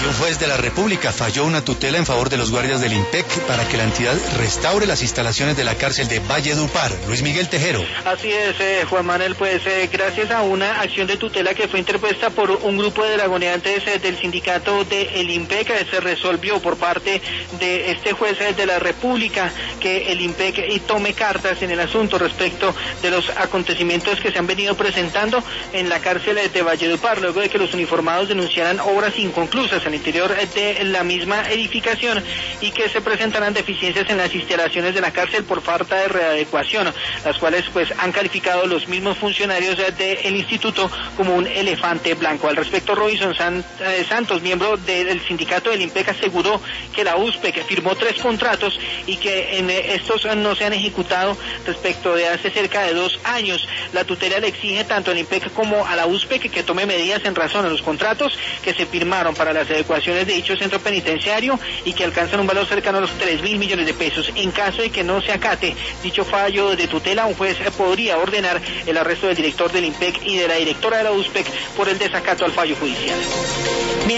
Y un juez de la República falló una tutela en favor de los guardias del IMPEC para que la entidad restaure las instalaciones de la cárcel de Valledupar. Luis Miguel Tejero. Así es, Juan Manuel, pues gracias a una acción de tutela que fue interpuesta por un grupo de dragoneantes del sindicato del IMPEC, se resolvió por parte de este juez de la República que el IMPEC tome cartas en el asunto respecto de los acontecimientos que se han venido presentando en la cárcel de Valledupar, luego de que los uniformados denunciaran obras inconclusas al interior de la misma edificación y que se presentarán deficiencias en las instalaciones de la cárcel por falta de readecuación, las cuales pues han calificado los mismos funcionarios del instituto como un elefante blanco. Al respecto, Robinson Santos, miembro del sindicato del IMPEC, aseguró que la USPEC firmó 3 contratos y que en estos no se han ejecutado respecto de hace cerca de 2 años. La tutela le exige tanto al IMPEC como a la USPEC que tome medidas en razón a los contratos que se firmaron para las adecuaciones de dicho centro penitenciario y que alcanzan un valor cercano a los 3.000 millones de pesos. En caso de que no se acate dicho fallo de tutela, un juez podría ordenar el arresto del director del IMPEC y de la directora de la USPEC por el desacato al fallo judicial.